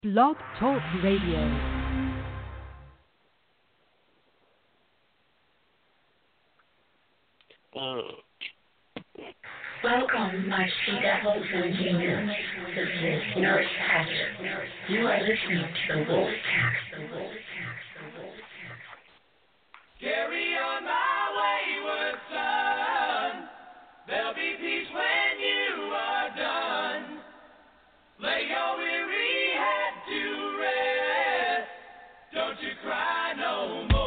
Blog Talk Radio. Welcome, my sea devils and demons. This is Nurse Hatchet. You are listening to the Wolf Pack. Carry on my wayward son. There'll be peace when you are done. Lay your weary head to rest. Don't you cry no more.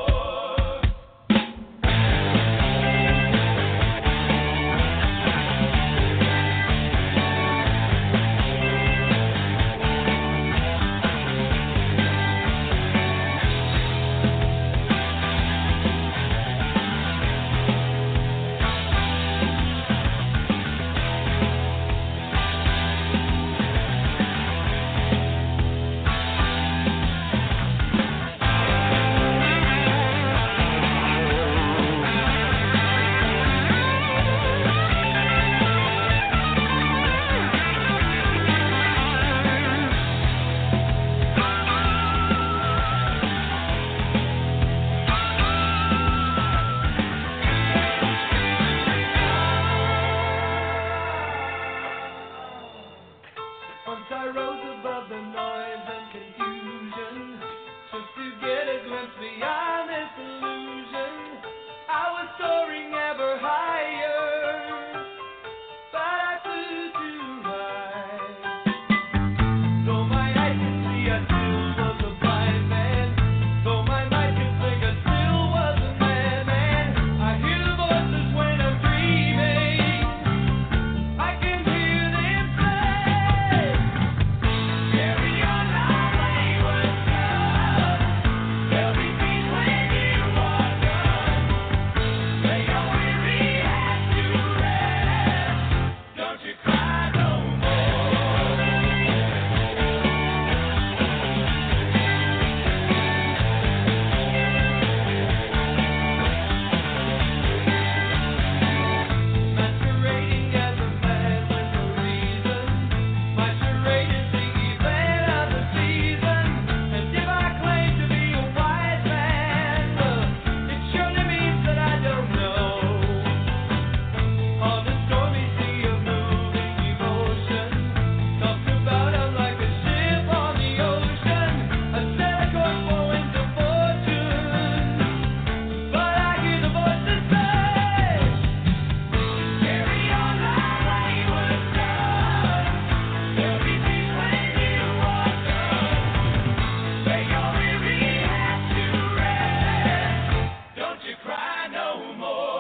Once I rose above the noise and confusion, just to get a glimpse beyond this illusion. I was soaring ever higher, but I flew too high. Though my eyes could see, I still was a blind man. Though my mind could think, I still was a madman. I hear the voices when I'm dreaming. I can hear them say, carry on my wayward son. There'll be peace when you are done. Lay your weary head to rest. Don't you cry no more. Masquerading as a man with no reason. My charade is the event of the season. And if I claim to be a wise man, it surely means that I don't know. On the stormy sea of moving emotion, tossed about I'm like a ship on the ocean. I set a course for winds of fortune, but I hear the voices say, carry on my wayward son. There'll be peace when you are done. Lay your weary head to rest. Don't you cry no more.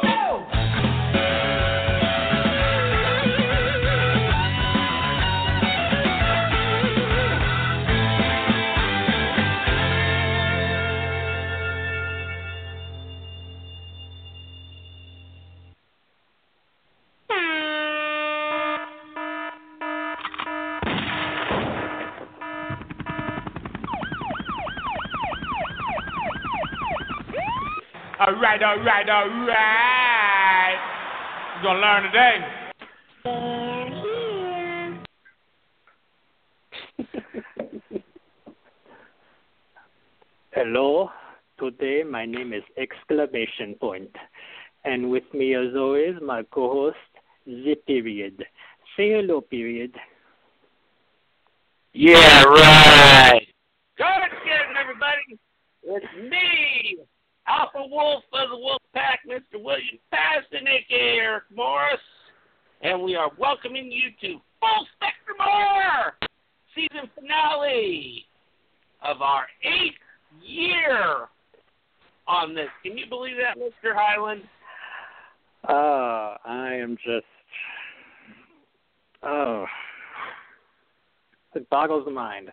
All right. You're gonna learn today. Hello, today my name is Exclamation Point, and with me as always my co-host Z Period. Say hello, Period. Yeah, right. Good again, everybody. It's me, Alpha Wolf of the Wolf Pack, Mr. William Pasternak, Eric Morris, and we are welcoming you to Full Spectrum Horror season finale of our 8th year on this. Can you believe that, Mr. Highland? I am just, it boggles the mind.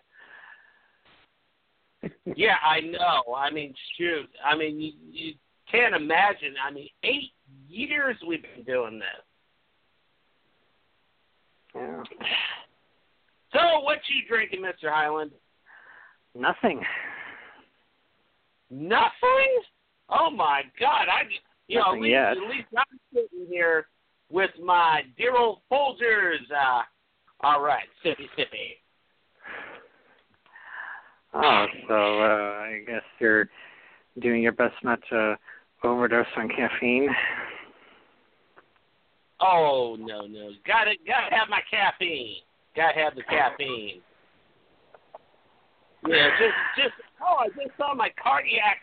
Yeah, I know. I mean, shoot. I mean, you can't imagine. I mean, 8 years we've been doing this. Yeah. So, what you drinking, Mr. Highland? Nothing. Nothing? Oh my God! Nothing yet. At least I'm sitting here with my dear old Folgers. All right, sippy. Oh, so I guess you're doing your best not to overdose on caffeine. Oh, no. Gotta have my caffeine. Gotta have the caffeine. Yeah, I just saw my cardiac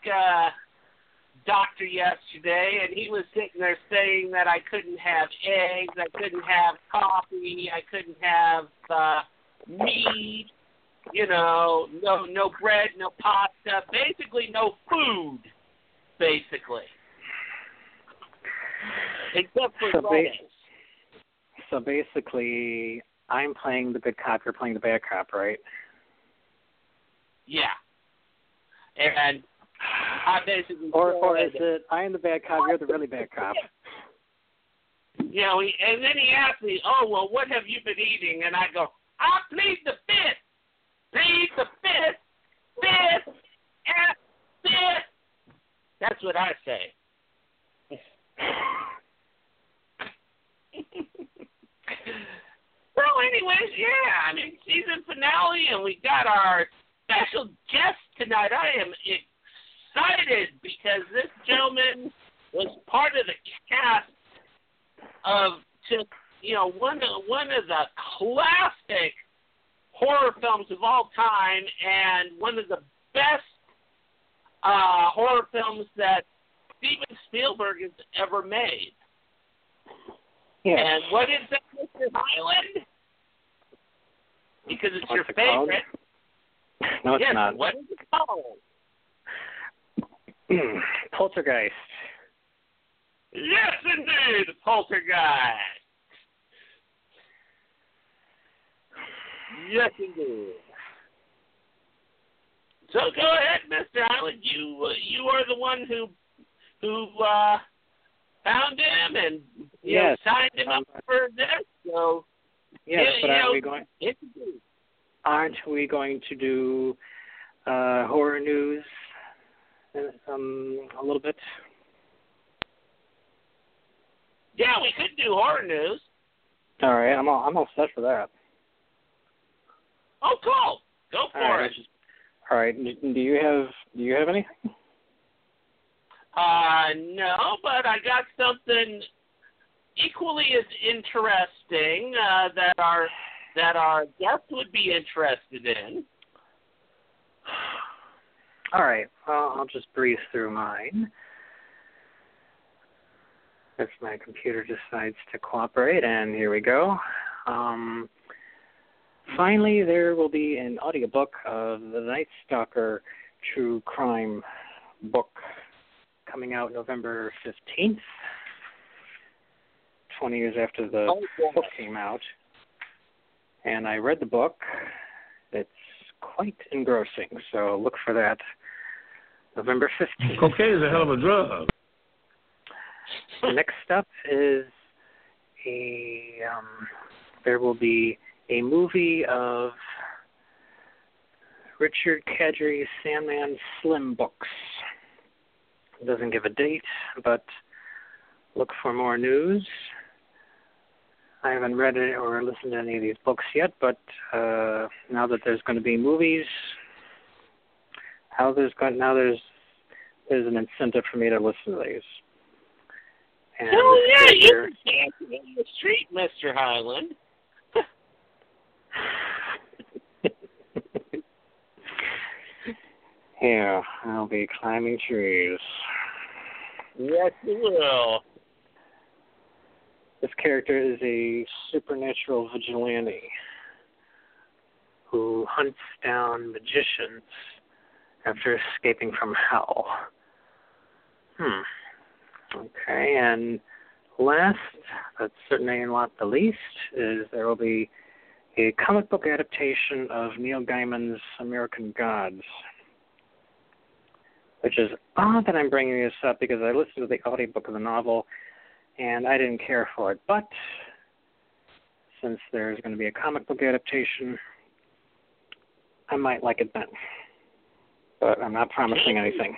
doctor yesterday, and he was sitting there saying that I couldn't have eggs, I couldn't have coffee, I couldn't have meat, no bread, no pasta, basically no food, basically. Except for lettuce. So basically, I'm playing the good cop, you're playing the bad cop, right? Yeah. And I basically... Or is it, I am the bad cop, you're the really bad cop? Yeah, and then he asked me, oh, well, what have you been eating? And I go, I plead the fifth. Plead the fifth. Fifth. Fifth. That's what I say. So anyways, yeah, I mean, season finale, and we got our special guest tonight. I am excited because this gentleman was part of the cast of just, one of the classic horror films of all time, and one of the best horror films that Steven Spielberg has ever made. Yes. And what is that, Mr. Highland? Because it's What's your it called? favorite. No, it's yes, not. What is it called? Poltergeist. Yes, indeed, Poltergeist. Yes, indeed. So go ahead, Mr. Highland. You are the one who found him and yes. signed him up for this. So yes, but aren't we going to do horror news a little bit? Yeah, we could do horror news. All right, I'm all set for that. Oh, cool. Go for it. All right. Do you have anything? No, but I got something equally as interesting that our guest would be interested in. All right. Well, I'll just breeze through mine. If my computer decides to cooperate, and here we go. Finally, there will be an audiobook of the Night Stalker true crime book coming out November 15th, 20 years after the book came out. And I read the book. It's quite engrossing, so look for that November 15th. Cocaine is a hell of a drug. Next up is there will be a movie of Richard Kadri's Sandman Slim books. It doesn't give a date, but look for more news. I haven't read it or listened to any of these books yet, but now that there's going to be movies, there's an incentive for me to listen to these. And oh yeah, you're dancing in the street, Mr. Highland. Yeah, I'll be climbing trees. Yes, you will. This character is a supernatural vigilante who hunts down magicians after escaping from hell. Okay, and last, but certainly not the least, is there will be a comic book adaptation of Neil Gaiman's American Gods, which is odd that I'm bringing this up because I listened to the audiobook of the novel and I didn't care for it. But since there's going to be a comic book adaptation, I might like it then. But I'm not promising anything.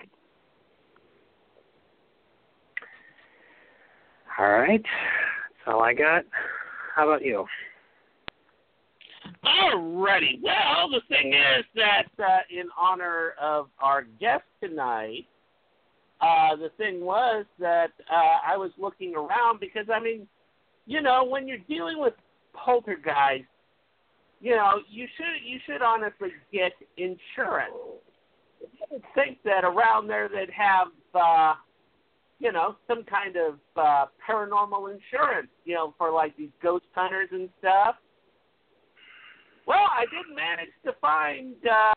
All right. That's all I got. How about you? Alrighty. Well, the thing is that in honor of our guest tonight, the thing was that I was looking around because, I mean, you know, when you're dealing with poltergeists, you know, you should honestly get insurance. I would think that around there they'd have, you know, some kind of paranormal insurance, you know, for like these ghost hunters and stuff. Well, I did manage to find,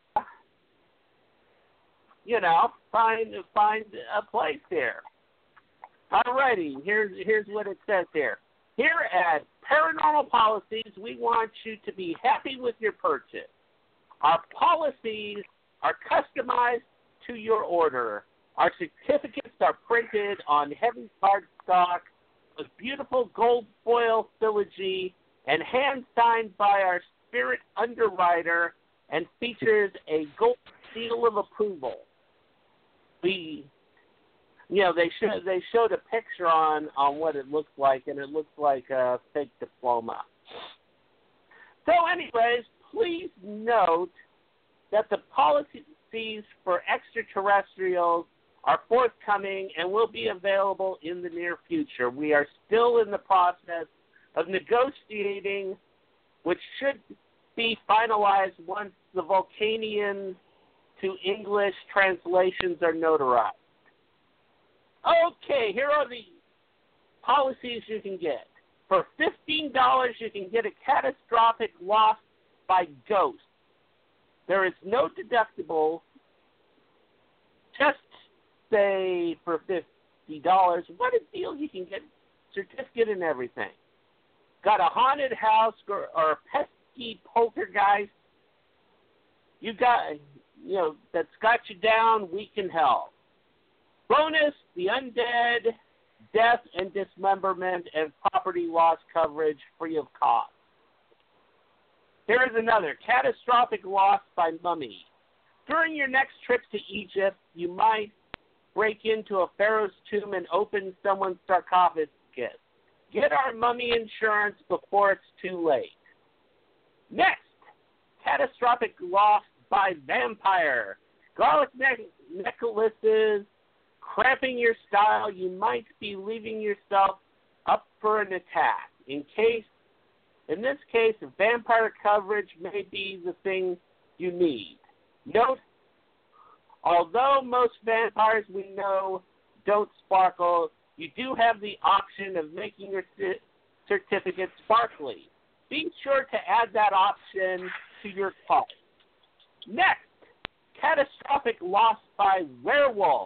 you know, find a place here. Alrighty, here's what it says here. Here at Paranormal Policies, we want you to be happy with your purchase. Our policies are customized to your order. Our certificates are printed on heavy cardstock with beautiful gold foil filigree and hand-signed by our spirit underwriter and features a gold seal of approval. They showed a picture on what it looks like, and it looks like a fake diploma. So anyways, please note that the policies for extraterrestrials are forthcoming and will be available in the near future. We are still in the process of negotiating, which should be finalized once the Vulcanian to English translations are notarized. Okay, here are the policies you can get. For $15, you can get a catastrophic loss by ghost. There is no deductible. Just say for $50, what a deal, you can get certificate and everything. Got a haunted house or a pesky poltergeist, that's got you down, we can help. Bonus, the undead, death and dismemberment, and property loss coverage free of cost. Here is another, catastrophic loss by mummy. During your next trip to Egypt, you might break into a pharaoh's tomb and open someone's sarcophagus. Get our mummy insurance before it's too late. Next, catastrophic loss by vampire. Garlic necklaces, cramping your style, you might be leaving yourself up for an attack. In this case, vampire coverage may be the thing you need. Note, although most vampires we know don't sparkle, you do have the option of making your certificate sparkly. Be sure to add that option to your call. Next, catastrophic loss by werewolf.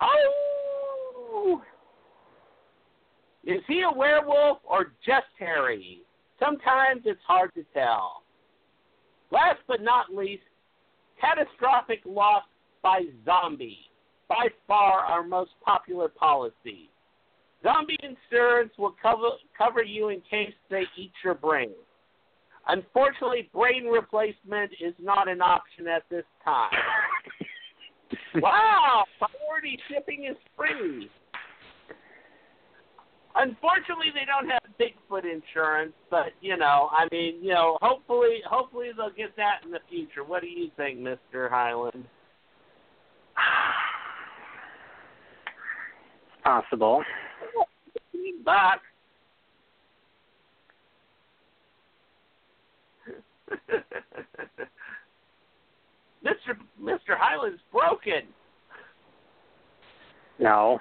Oh! Is he a werewolf or just hairy? Sometimes it's hard to tell. Last but not least, catastrophic loss by zombie. By far our most popular policy. Zombie insurance will cover you in case they eat your brain. Unfortunately, brain replacement is not an option at this time. Wow! Priority shipping is free. Unfortunately, they don't have Bigfoot insurance, but, hopefully they'll get that in the future. What do you think, Mr. Highland? Possible. $15. Mr. Highland's broken. No.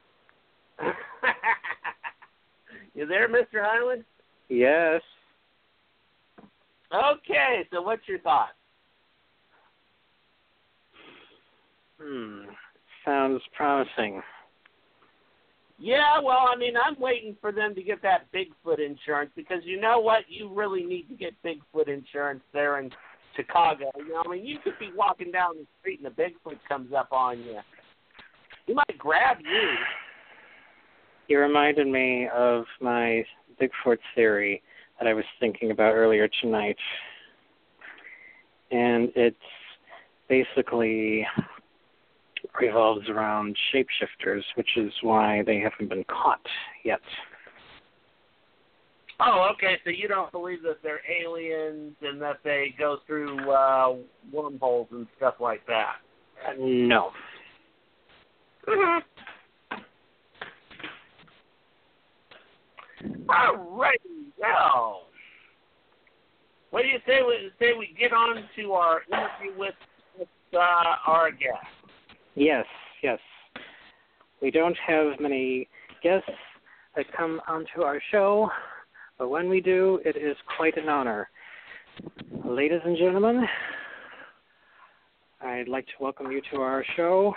You there, Mr. Highland? Yes. Okay, so what's your thought? Sounds promising. Yeah, well, I'm waiting for them to get that Bigfoot insurance because you know what? You really need to get Bigfoot insurance there in Chicago. You could be walking down the street and a Bigfoot comes up on you. He might grab you. You reminded me of my Bigfoot theory that I was thinking about earlier tonight. And it's basically revolves around shapeshifters, which is why they haven't been caught yet. Oh, okay. So you don't believe that they're aliens and that they go through wormholes and stuff like that? No. Mm-hmm. All right. Well, what do you say we get on to our interview with our guest? Yes. We don't have many guests that come onto our show, but when we do, it is quite an honor. Ladies and gentlemen, I'd like to welcome you to our show,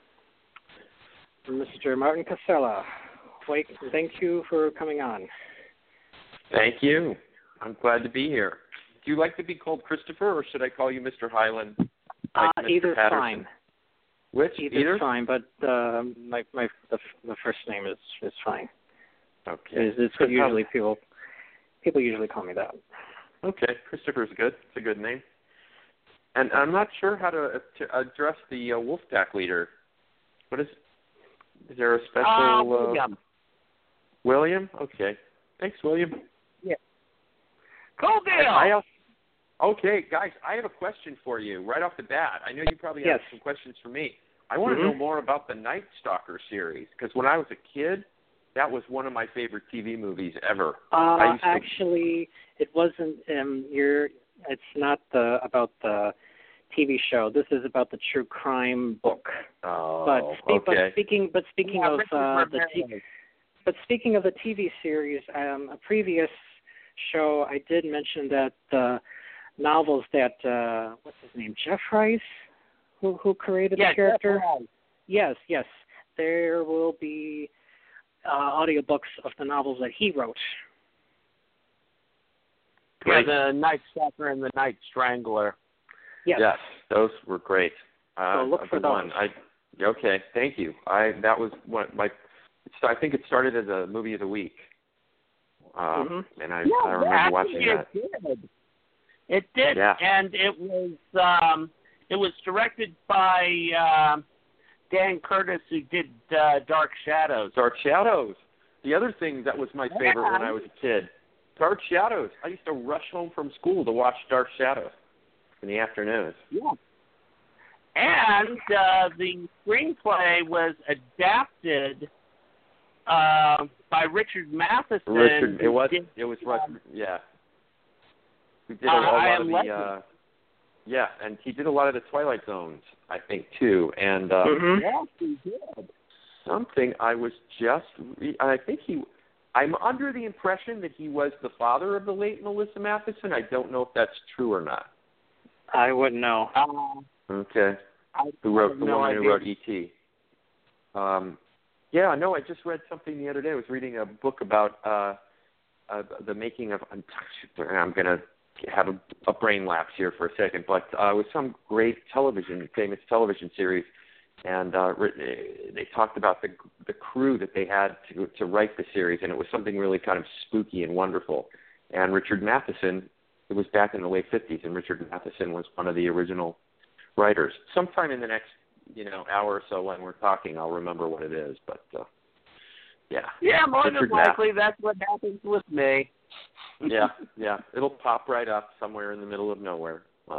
Mr. Martin Casella. Thank you for coming on. Thank you. I'm glad to be here. Do you like to be called Christopher, or should I call you Mr. Highland? Like Mr. Either's Patterson? fine. Which? Either's fine, but the first name is fine. Okay. It's usually people usually call me that. Okay, Christopher's good. It's a good name. And I'm not sure how to address the Wolfpack leader. What is there a special... William. William? Okay. Thanks, William. Yeah. Cool deal. Okay, guys, I have a question for you right off the bat. I know you probably have some questions for me. I want to know more about the Night Stalker series, because when I was a kid, that was one of my favorite TV movies ever. Actually, it wasn't. It's not about the TV show. This is about the true crime book. Oh, But speaking of the TV series, a previous show I did mention that the novels that what's his name, Jeff Rice, who created the character. Yes. There will be audiobooks of the novels that he wrote. Yeah, the Night Stalker and the Night Strangler. Yes, those were great. So look for those. Okay, thank you. That was I think it started as a movie of the week, and I remember watching that. It did, and it was directed by Dan Curtis, who did Dark Shadows. Dark Shadows. The other thing that was my favorite when I was a kid, Dark Shadows. I used to rush home from school to watch Dark Shadows in the afternoons. Yeah. And the screenplay was adapted by Richard Matheson. It was Rush. Yeah. We did a lot of the. And he did a lot of the Twilight Zones, I think, too. And yes, he did. Something I was just. I'm under the impression that he was the father of the late Melissa Matheson. I don't know if that's true or not. I wouldn't know. Okay. Who wrote the woman who wrote E.T.? I just read something the other day. I was reading a book about the making of. I'm going to have a brain lapse here for a second, but it was some great famous television series, and they talked about the crew that they had to write the series, and it was something really kind of spooky and wonderful. And Richard Matheson, it was back in the late 50s, and Richard Matheson was one of the original writers. Sometime in the next hour or so when we're talking, I'll remember what it is, but yeah, more than likely that's what happens with me. yeah, it'll pop right up somewhere in the middle of nowhere.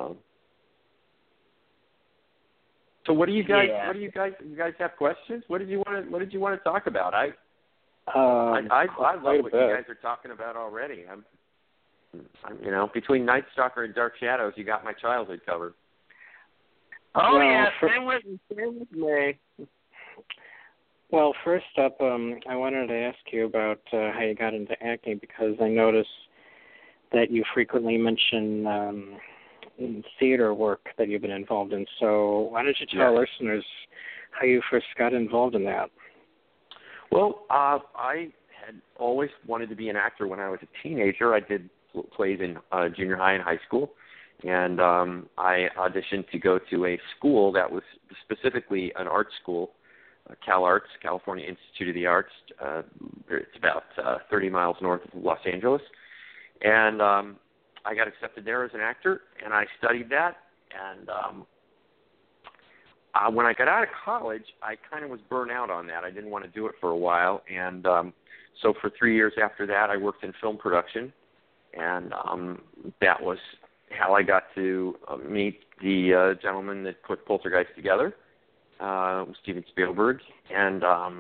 So what do you guys? Yeah. You guys have questions? What did you want to talk about? I love what you guys are talking about already. I'm between Night Stalker and Dark Shadows, you got my childhood covered. Oh same with me. Well, first up, I wanted to ask you about how you got into acting, because I noticed that you frequently mention theater work that you've been involved in. So why don't you tell listeners how you first got involved in that? Well, I had always wanted to be an actor when I was a teenager. I did plays in junior high and high school, and I auditioned to go to a school that was specifically an art school, CalArts, California Institute of the Arts. It's about 30 miles north of Los Angeles. And I got accepted there as an actor, and I studied that. And when I got out of college, I kind of was burnt out on that. I didn't want to do it for a while, and so for 3 years after that, I worked in film production, and that was how I got to meet the gentleman that put Poltergeist together, Steven Spielberg, and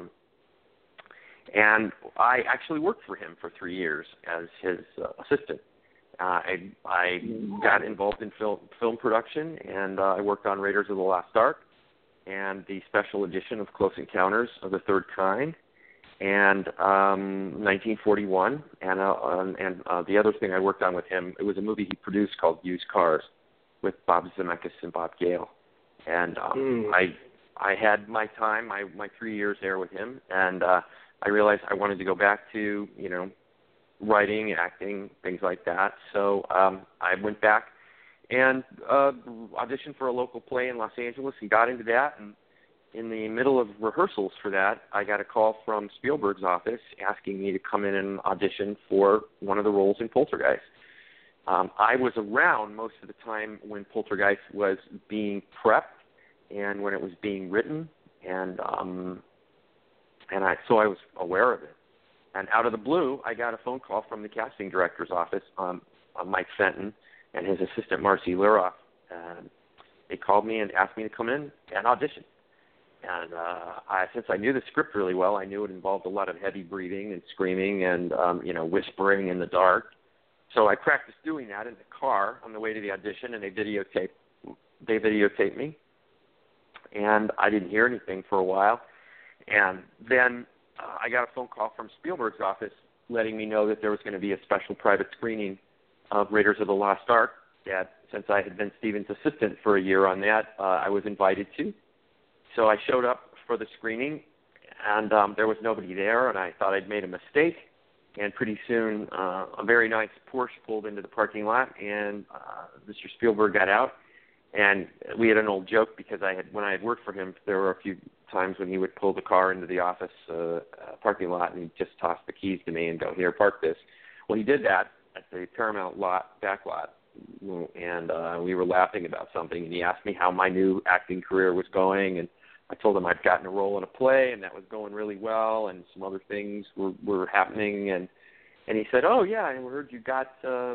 I actually worked for him for 3 years as his assistant. I got involved in film production, and I worked on Raiders of the Lost Ark and the special edition of Close Encounters of the Third Kind, and 1941, and the other thing I worked on with him, it was a movie he produced called Used Cars with Bob Zemeckis and Bob Gale, and I had my time, my 3 years there with him, and I realized I wanted to go back to, writing, acting, things like that. So I went back and auditioned for a local play in Los Angeles and got into that. And in the middle of rehearsals for that, I got a call from Spielberg's office asking me to come in and audition for one of the roles in Poltergeist. I was around most of the time when Poltergeist was being prepped and when it was being written, and so I was aware of it. And out of the blue, I got a phone call from the casting director's office, Mike Fenton, and his assistant, Marcy Liroff. They called me and asked me to come in and audition. And since I knew the script really well, I knew it involved a lot of heavy breathing and screaming and, whispering in the dark. So I practiced doing that in the car on the way to the audition, and they videotaped me. And I didn't hear anything for a while. And then I got a phone call from Spielberg's office letting me know that there was going to be a special private screening of Raiders of the Lost Ark, that since I had been Steven's assistant for a year on that, I was invited to. So I showed up for the screening, and there was nobody there, and I thought I'd made a mistake. And pretty soon, a very nice Porsche pulled into the parking lot, and Mr. Spielberg got out. And we had an old joke because when I had worked for him, there were a few times when he would pull the car into the office parking lot and he'd just toss the keys to me and go, "Here, park this." Well, he did that at the Paramount back lot, and we were laughing about something, and he asked me how my new acting career was going, and I told him I'd gotten a role in a play and that was going really well, and some other things were happening, and he said, "Oh yeah, I heard you got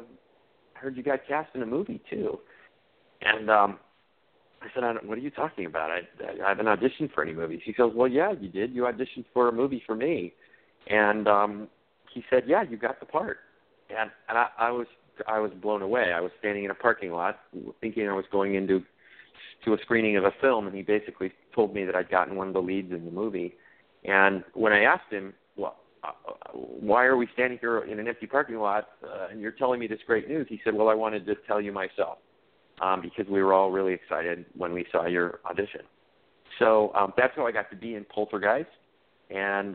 cast in a movie too." And I said, "What are you talking about? I haven't auditioned for any movies." He goes, "Well, yeah, you did. You auditioned for a movie for me." And he said, "Yeah, you got the part." And I was blown away. I was standing in a parking lot thinking I was going into a screening of a film, and he basically told me that I'd gotten one of the leads in the movie. And when I asked him, "Well, why are we standing here in an empty parking lot and you're telling me this great news?" He said, "Well, I wanted to tell you myself. Because we were all really excited when we saw your audition." So that's how I got to be in Poltergeist. And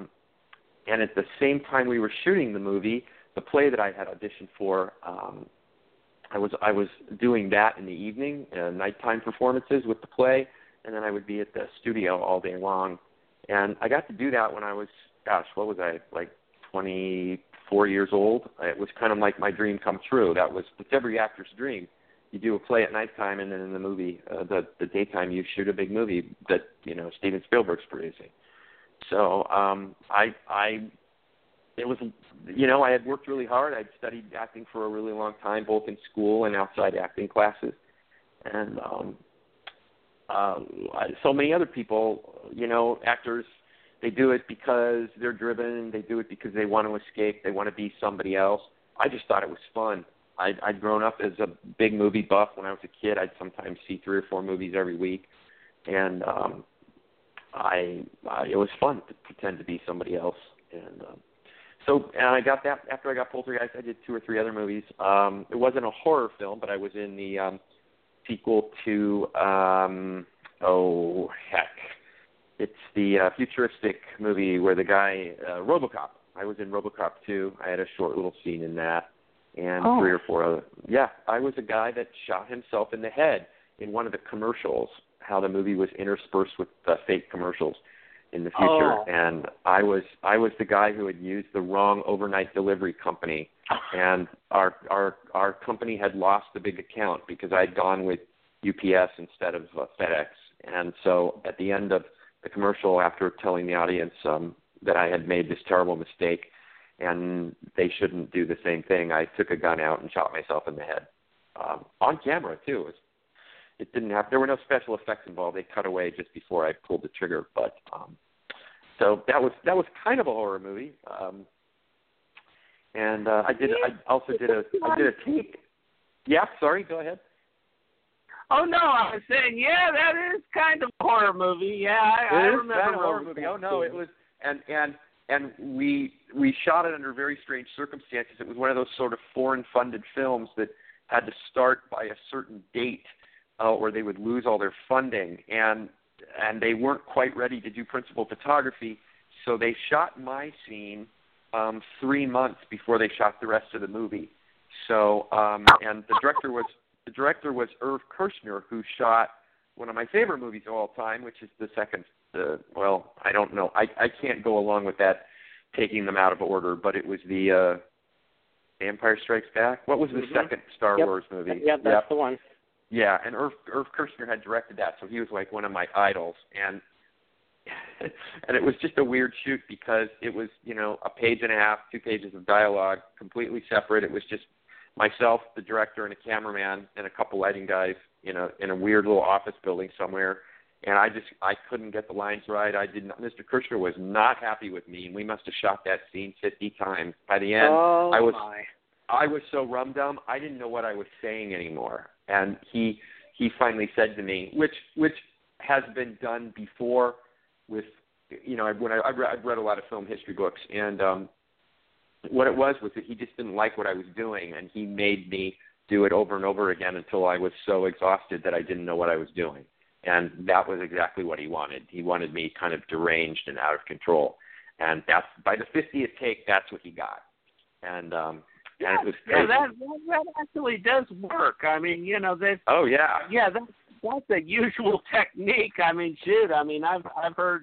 at the same time we were shooting the movie, the play that I had auditioned for, I was doing that in the evening, nighttime performances with the play, and then I would be at the studio all day long. And I got to do that when I was, what was I, like 24 years old? It was kind of like my dream come true. It's every actor's dream. You do a play at nighttime, and then in the movie, the daytime, you shoot a big movie that Steven Spielberg's producing. So I had worked really hard. I'd studied acting for a really long time, both in school and outside acting classes, and so many other people, actors, they do it because they're driven. They do it because they want to escape. They want to be somebody else. I just thought it was fun. I'd grown up as a big movie buff. When I was a kid, I'd sometimes see 3 or 4 movies every week, and it was fun to pretend to be somebody else. And I got that after I got Poltergeist. I did 2 or 3 other movies. It wasn't a horror film, but I was in the sequel to it's the futuristic movie where the guy RoboCop. I was in RoboCop 2. I had a short little scene in that. And 3 or 4 other. Yeah, I was a guy that shot himself in the head in one of the commercials, how the movie was interspersed with fake commercials in the future. And I was the guy who had used the wrong overnight delivery company. And our company had lost a big account because I had gone with UPS instead of FedEx. And so at the end of the commercial, after telling the audience that I had made this terrible mistake and they shouldn't do the same thing, I took a gun out and shot myself in the head on camera too. It didn't have. There were no special effects involved. They cut away just before I pulled the trigger. But so that was kind of a horror movie. And I also did a take. Yeah, sorry. Go ahead. Oh no, I was saying, yeah, that is kind of a horror movie. Yeah, I remember kind of a horror movie. Oh no, it was, and we shot it under very strange circumstances. It was one of those sort of foreign-funded films that had to start by a certain date, or they would lose all their funding, and they weren't quite ready to do principal photography, so they shot my scene 3 months before they shot the rest of the movie. So, and the director was Irv Kershner, who shot one of my favorite movies of all time, which is the second. Well, I don't know. I can't go along with that, taking them out of order. But it was the Empire Strikes Back. What was the second Star Wars movie? Yeah, that's the one. Yeah, and Irv Kershner had directed that, so he was like one of my idols. And it was just a weird shoot because it was, a page and a half, 2 pages of dialogue, completely separate. It was just myself, the director, and a cameraman, and a couple lighting guys in a weird little office building somewhere. And I couldn't get the lines right. Mr. Kershner was not happy with me, and we must have shot that scene 50 times. By the end, I was so rum-dum, I didn't know what I was saying anymore. And he finally said to me, which has been done before with, I've read a lot of film history books, and what it was that he just didn't like what I was doing, and he made me do it over and over again until I was so exhausted that I didn't know what I was doing. And that was exactly what he wanted. He wanted me kind of deranged and out of control. And that's, by the 50th take, that's what he got. And it was crazy. Yeah, that actually does work. I mean, that. Oh yeah. Yeah, that's a usual technique. I mean, shoot. I mean, I've heard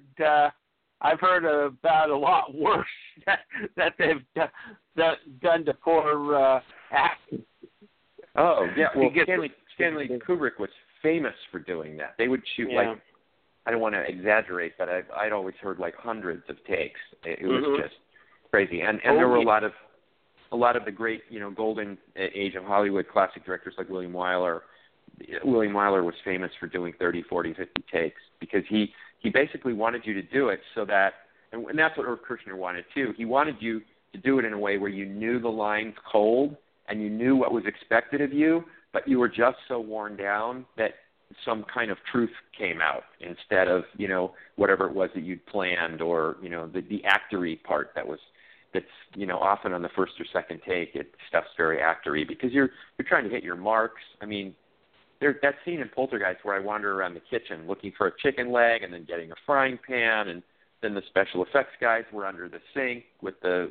about a lot worse that they've done to poor actors. Oh yeah. Well, Stanley Kubrick was famous for doing that. They would shoot I don't want to exaggerate, but I'd always heard like hundreds of takes. It was just crazy. And there were a lot of the great, golden age of Hollywood classic directors like William Wyler. William Wyler was famous for doing 30, 40, 50 takes because he basically wanted you to do it so that, and that's what Irv Kershner wanted too. He wanted you to do it in a way where you knew the lines cold and you knew what was expected of you, but you were just so worn down that some kind of truth came out instead of, whatever it was that you'd planned or, the actory part that's, often on the first or second take, stuff's very actory because you're trying to hit your marks. I mean, there's that scene in Poltergeist where I wander around the kitchen looking for a chicken leg and then getting a frying pan, and then the special effects guys were under the sink with the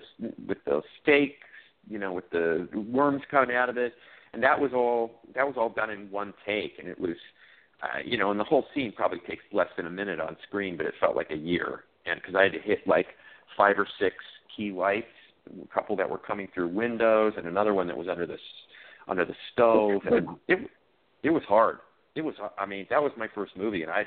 steak, with the worms coming out of it. And that was all done in one take, and it was, and the whole scene probably takes less than a minute on screen, but it felt like a year. And because I had to hit like 5 or 6 key lights, a couple that were coming through windows, and another one that was under the stove, and it was hard. That was my first movie, and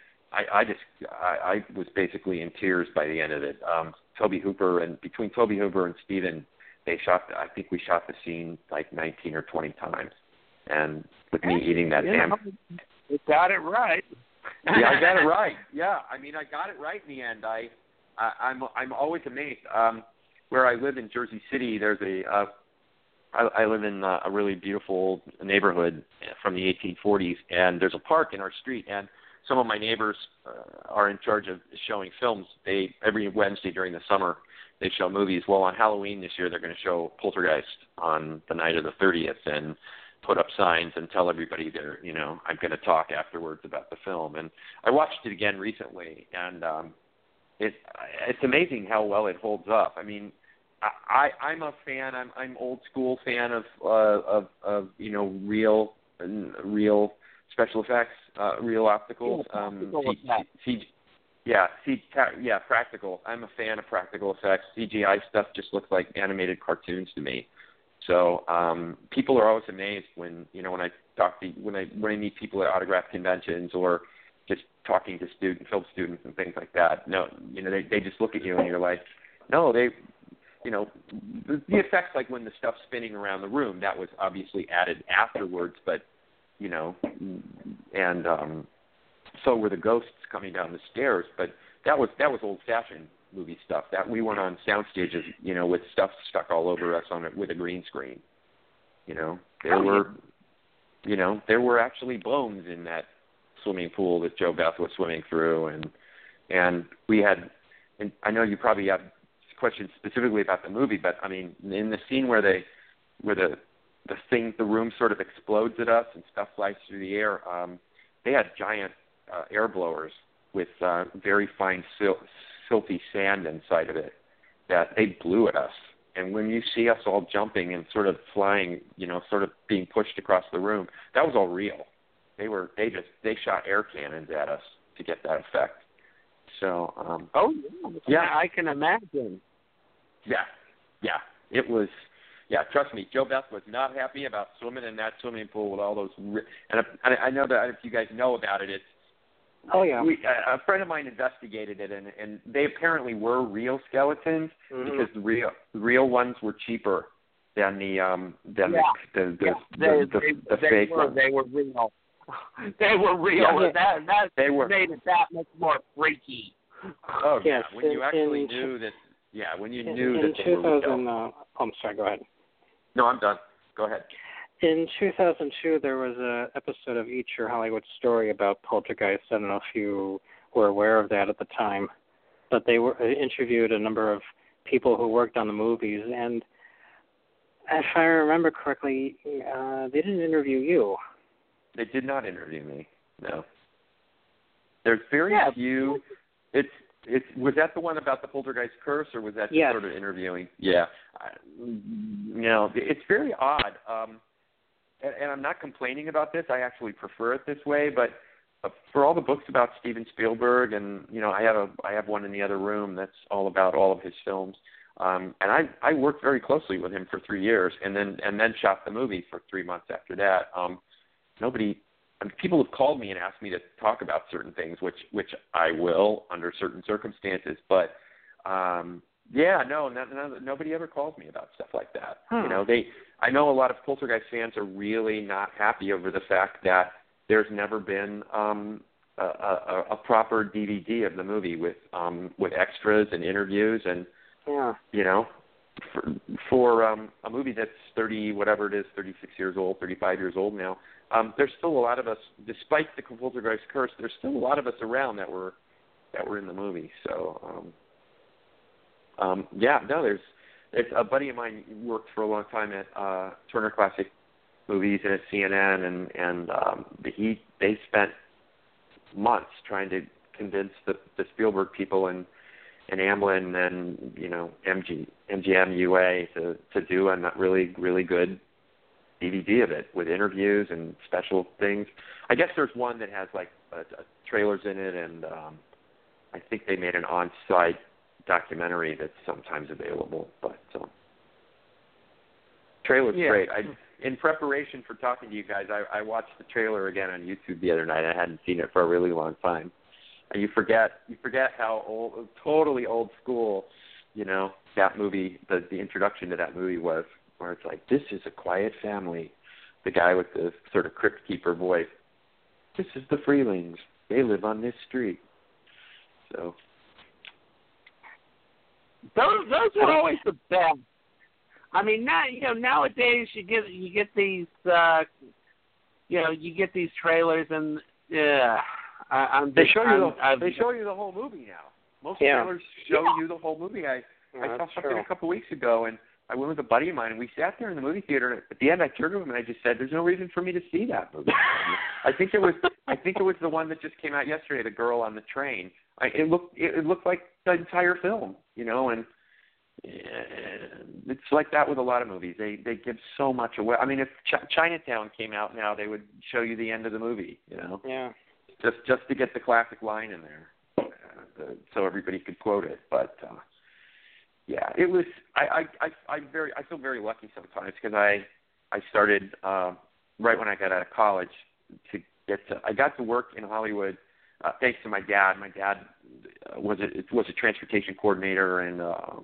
I was basically in tears by the end of it. Between Tobe Hooper and Steven, I think we shot the scene like 19 or 20 times, and with me eating that damn. You got it right. Yeah, I got it right. Yeah, I got it right in the end. I'm always amazed. Where I live in Jersey City, there's I live in a really beautiful neighborhood from the 1840s, and there's a park in our street, and some of my neighbors are in charge of showing films. Every Wednesday during the summer, they show movies. Well, on Halloween this year, they're going to show Poltergeist on the night of the 30th and put up signs and tell everybody I'm going to talk afterwards about the film. And I watched it again recently, and it's amazing how well it holds up. I mean, I'm a fan. I'm old school fan of real special effects, real opticals. Practical. I'm a fan of practical effects. CGI stuff just looks like animated cartoons to me. So people are always amazed when I meet people at autograph conventions or just talking to film students and things like that. No, they just look at you and you're like, no, the effects, like when the stuff's spinning around the room, that was obviously added afterwards, but and so were the ghosts coming down the stairs, but that was old-fashioned movie stuff. That we weren't on sound stages, with stuff stuck all over us on it with a green screen. There were actually bones in that swimming pool that JoBeth was swimming through, and we had. And I know you probably have questions specifically about the movie, but I mean, in the scene where the room sort of explodes at us and stuff flies through the air, they had giant air blowers with very fine silty sand inside of it that they blew at us. And when you see us all jumping and sort of flying, sort of being pushed across the room, that was all real. They shot air cannons at us to get that effect. So, yeah, I can imagine. Yeah, it was. Yeah, trust me, JoBeth was not happy about swimming in that swimming pool with all those. And I know that if you guys know about it, it's. Oh yeah. A friend of mine investigated it, and they apparently were real skeletons because the real ones were cheaper than the fake ones. They were real. They were real. Yeah. That they were. made it that much more freaky. Oh yes, yeah, when you actually knew that. Yeah, when you knew that they were real. I'm sorry. Go ahead. No, I'm done. Go ahead. In 2002, there was an episode of Eat Your Hollywood Story about poltergeists. I don't know if you were aware of that at the time, but they interviewed a number of people who worked on the movies, and if I remember correctly, they didn't interview you. They did not interview me. No. There's very few. Was that the one about the poltergeist curse, or was that just sort of interviewing? Yeah. It's very odd. And I'm not complaining about this. I actually prefer it this way. But for all the books about Steven Spielberg, and I have one in the other room that's all about all of his films. And I worked very closely with him for 3 years, and then shot the movie for 3 months after that. People have called me and asked me to talk about certain things, which I will under certain circumstances. But nobody ever calls me about stuff like that. I know a lot of Poltergeist fans are really not happy over the fact that there's never been a proper DVD of the movie with extras and interviews and for a movie that's 36 years old, 35 years old now. There's still a lot of us, despite the Poltergeist curse. There's still a lot of us around that were in the movie. So It's a buddy of mine worked for a long time at Turner Classic Movies and at CNN, and they spent months trying to convince the Spielberg people and Amblin and MGM UA to do a really really good DVD of it with interviews and special things. I guess there's one that has like trailers in it, and I think they made an on-site documentary that's sometimes available. But trailer's great. In preparation for talking to you guys, I watched the trailer again on YouTube the other night. I hadn't seen it for a really long time. And you forget how totally old school, that movie, the introduction to that movie was, where it's like, this is a quiet family. The guy with the sort of crypt keeper voice. This is the Freelings. They live on this street. So those were always the best. I mean, now nowadays you get these you get these trailers and they show you the whole movie now. Most trailers show you the whole movie. I saw something a couple weeks ago, and I went with a buddy of mine, and we sat there in the movie theater. And at the end, I turned to him and I just said, "There's no reason for me to see that movie." I think it was the one that just came out yesterday, The Girl on the Train. It looked like the entire film, and it's like that with a lot of movies. They give so much away. I mean, if Chinatown came out now, they would show you the end of the movie, Yeah. Just to get the classic line in there, so everybody could quote it. But it was. I feel very lucky sometimes because I started right when I got out of college I got to work in Hollywood thanks to my dad. My dad was a transportation coordinator and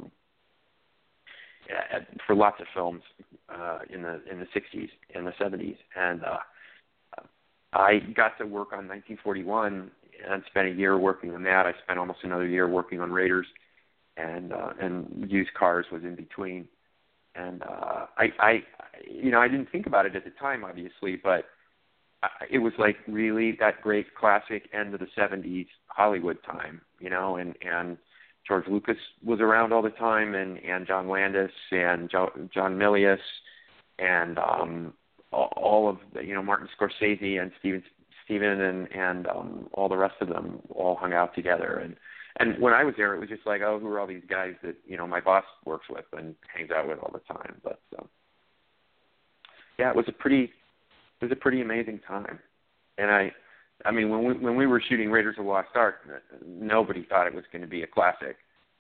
for lots of films in the 60s and the 70s, and I got to work on 1941 and spent a year working on that. I spent almost another year working on Raiders, and used cars was in between. And I didn't think about it at the time, obviously, but it was like really that great classic end of the 70s Hollywood time, and George Lucas was around all the time, and John Landis and John Milius, and all of Martin Scorsese and Steven and all the rest of them all hung out together. And when I was there, it was just like, oh, who are all these guys that my boss works with and hangs out with all the time? But yeah, it was a pretty amazing time. And I mean, when we were shooting Raiders of the Lost Ark, nobody thought it was going to be a classic.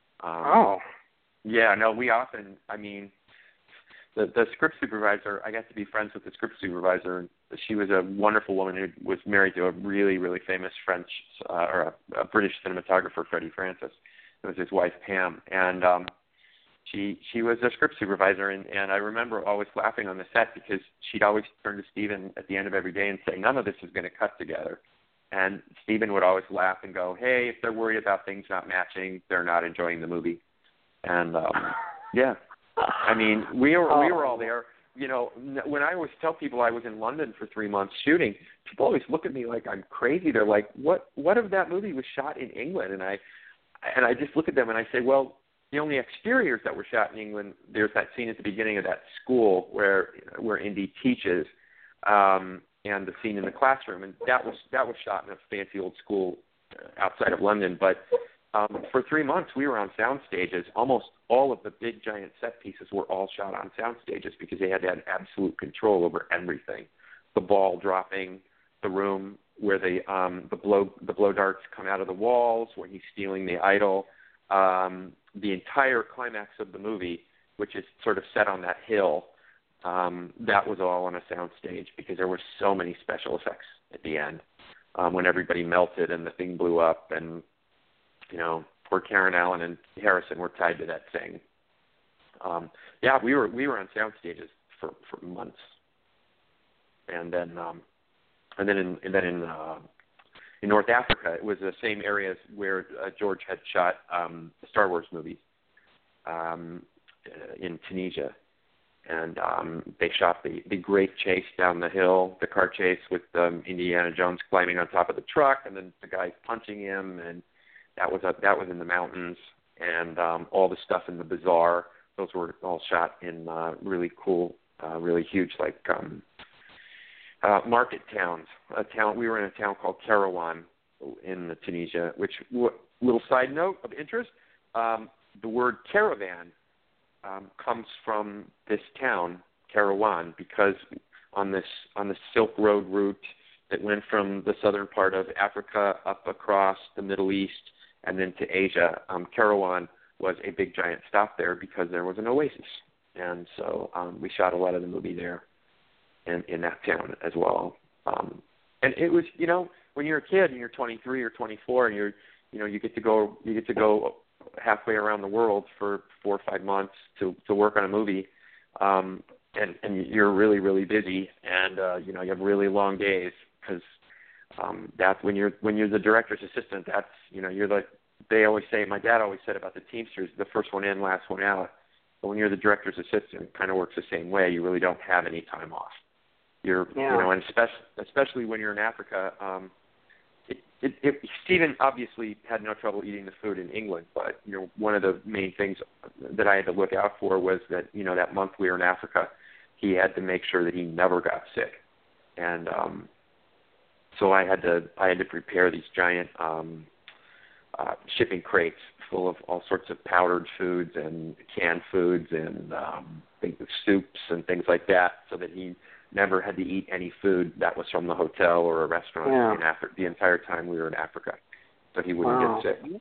Yeah, no, we often, I mean, the script supervisor, I got to be friends with the script supervisor, and she was a wonderful woman who was married to a really, really famous French or a British cinematographer, Freddie Francis. It was his wife, Pam, and she was a script supervisor, and I remember always laughing on the set because she'd always turn to Steven at the end of every day and say, none of this is going to cut together. And Steven would always laugh and go, hey, if they're worried about things not matching, they're not enjoying the movie. And yeah, I mean, we were all there. When I always tell people I was in London for 3 months shooting, people always look at me like I'm crazy. They're like, what if that movie was shot in England? And I just look at them and I say, well, the only exteriors that were shot in England, there's that scene at the beginning of that school where Indy teaches, and the scene in the classroom, and that was shot in a fancy old school outside of London. But for 3 months, we were on sound stages. Almost all of the big giant set pieces were all shot on sound stages because they had to have absolute control over everything. The ball dropping, the room where the blow darts come out of the walls, when he's stealing the idol, the entire climax of the movie, which is sort of set on that hill. That was all on a sound stage because there were so many special effects at the end when everybody melted and the thing blew up, and poor Karen Allen and Harrison were tied to that thing. Yeah, we were on sound stages for months, and then in North Africa, it was the same areas where George had shot the Star Wars movies in Tunisia. And they shot the great chase down the hill, the car chase with Indiana Jones climbing on top of the truck, and then the guy punching him, and that was in the mountains, and all the stuff in the bazaar. Those were all shot in really cool, really huge, like market towns. We were in a town called Kairouan in Tunisia. Which, little side note of interest, the word caravan comes from this town, Kairouan, because on the Silk Road route that went from the southern part of Africa up across the Middle East and then to Asia, Kairouan was a big giant stop there because there was an oasis. And so we shot a lot of the movie there in that town as well. And it was, when you're a kid and you're 23 or 24 and you get to go halfway around the world for 4 or 5 months to work on a movie, and you're really, really busy, and you have really long days because that's when you're the director's assistant. That's you're like, they always say, my dad always said about the Teamsters, the first one in, last one out. But when you're the director's assistant, it kind of works the same way. You really don't have any time off. And especially when you're in Africa. Stephen obviously had no trouble eating the food in England, but one of the main things that I had to look out for was that that month we were in Africa, he had to make sure that he never got sick, and so I had to prepare these giant shipping crates full of all sorts of powdered foods and canned foods and soups and things like that, so that he never had to eat any food that was from the hotel or a restaurant in Africa the entire time we were in Africa, so he wouldn't get sick.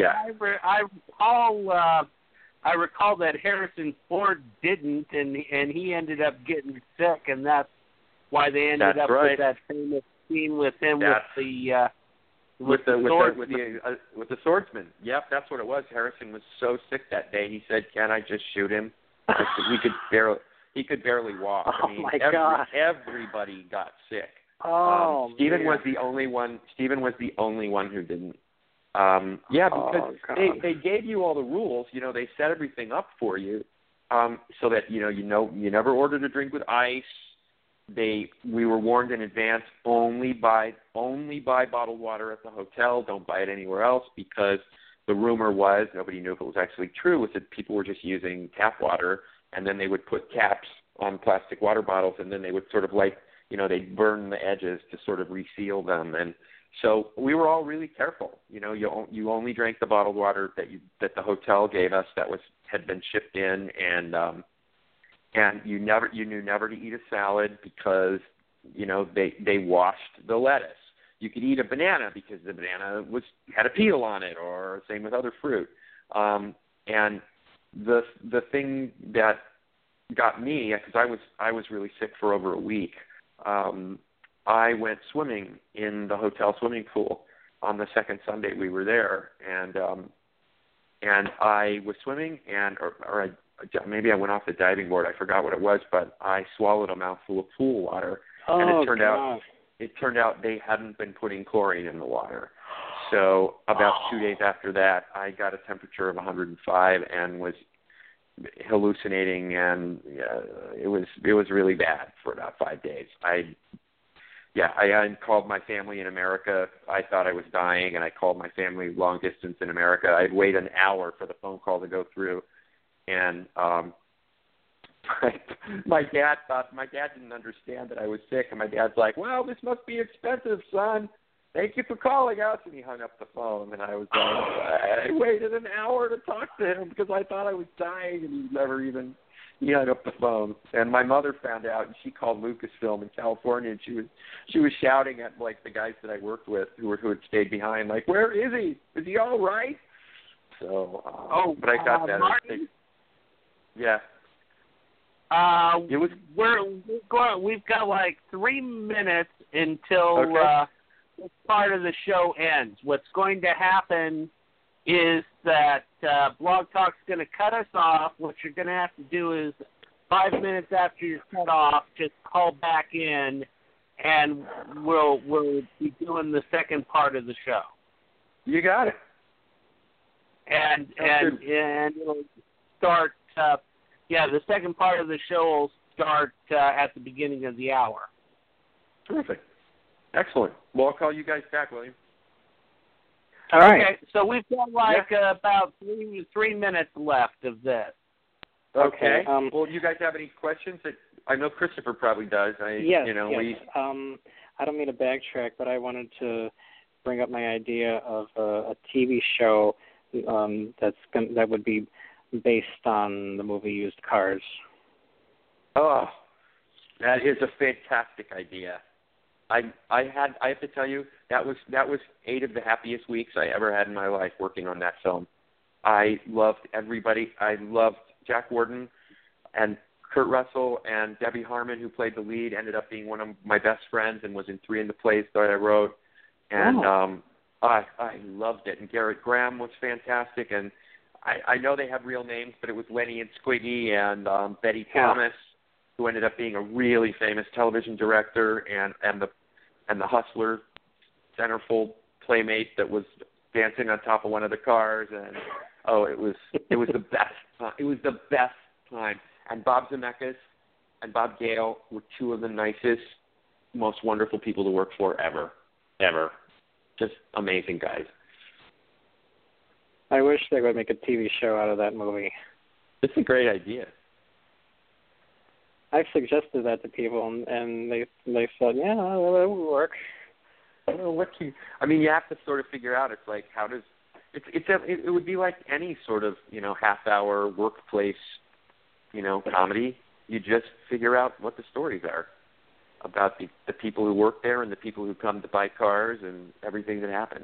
I recall that Harrison Ford didn't, and he ended up getting sick, and that's why they ended up with that famous scene with him with with the swordsman. Yep, that's what it was. Harrison was so sick that day. He said, "Can I just shoot him?" I said, he could barely walk. Oh, I mean, my God. everybody got sick. Oh, Stephen man. was the only one. Stephen was the only one who didn't. Because they gave you all the rules. You know, they set everything up for you, so that you never ordered a drink with ice. We were warned in advance. Only buy bottled water at the hotel. Don't buy it anywhere else, because the rumor was, nobody knew if it was actually true, was that people were just using tap water, and then they would put caps on plastic water bottles, and then they would sort of they'd burn the edges to sort of reseal them. And so we were all really careful. You know, you only drank the bottled water that the hotel gave us that had been shipped in, and you knew never to eat a salad, because they washed the lettuce. You could eat a banana because the banana had a peel on it, or same with other fruit. And the thing that got me, because I was really sick for over a week, I went swimming in the hotel swimming pool on the second Sunday we were there, and I was swimming, maybe I went off the diving board. I forgot what it was, but I swallowed a mouthful of pool water, and it turned out they hadn't been putting chlorine in the water. So about 2 days after that, I got a temperature of 105 and was hallucinating, and it was really bad for about 5 days. I called my family in America. I thought I was dying, and I called my family long distance in America. I'd wait an hour for the phone call to go through, and my dad didn't understand that I was sick, and my dad's like, "Well, this must be expensive, son. Thank you for calling us," and he hung up the phone. And I was like, I waited an hour to talk to him because I thought I was dying, and he hung up the phone. And my mother found out, and she called Lucasfilm in California, and she was shouting at the guys that I worked with who had stayed behind, like, "Where is he? Is he all right?" So, but I got that. Martin? Yeah. We've got 3 minutes until this part of the show ends. What's going to happen is that Blog Talk's going to cut us off. What you're going to have to do is 5 minutes after you're cut off, just call back in, and we'll be doing the second part of the show. You got it. And it'll start. The second part of the show will start at the beginning of the hour. Terrific. Excellent. Well, I'll call you guys back, William. All right. Okay, so we've got about 3 minutes left of this. Okay. Well, you guys have any questions? I know Christopher probably does. Yes. I don't mean to backtrack, but I wanted to bring up my idea of a TV show that would be based on the movie Used Cars. Oh, that is a fantastic idea. I have to tell you, that was 8 of the happiest weeks I ever had in my life working on that film. I loved everybody. I loved Jack Warden, and Kurt Russell and Debbie Harmon, who played the lead, ended up being one of my best friends and was in 3 of the plays that I wrote. And I loved it. And Garrett Graham was fantastic. And I know they have real names, but it was Lenny and Squiggy and Betty Thomas, who ended up being a really famous television director, and the Hustler centerfold playmate that was dancing on top of one of the cars. And it was the best. It was the best time. And Bob Zemeckis and Bob Gale were 2 of the nicest, most wonderful people to work for ever. Just amazing guys. I wish they would make a TV show out of that movie. It's a great idea. I've suggested that to people, and they said, yeah, that would work. You have to sort of figure out. It's like, how does it would be like any sort of half-hour workplace comedy. You just figure out what the stories are about the people who work there and the people who come to buy cars and everything that happens.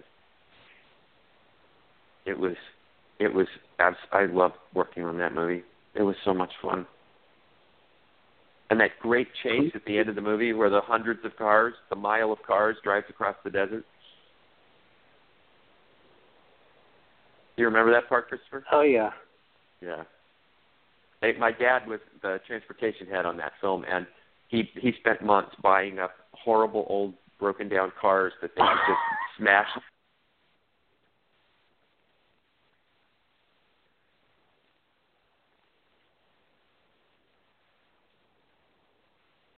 I loved working on that movie. It was so much fun. And that great chase at the end of the movie where the hundreds of cars, the mile of cars drives across the desert. Do you remember that part, Christopher? Oh, yeah. Yeah. Hey, my dad was the transportation head on that film, and he spent months buying up horrible old broken down cars that they could just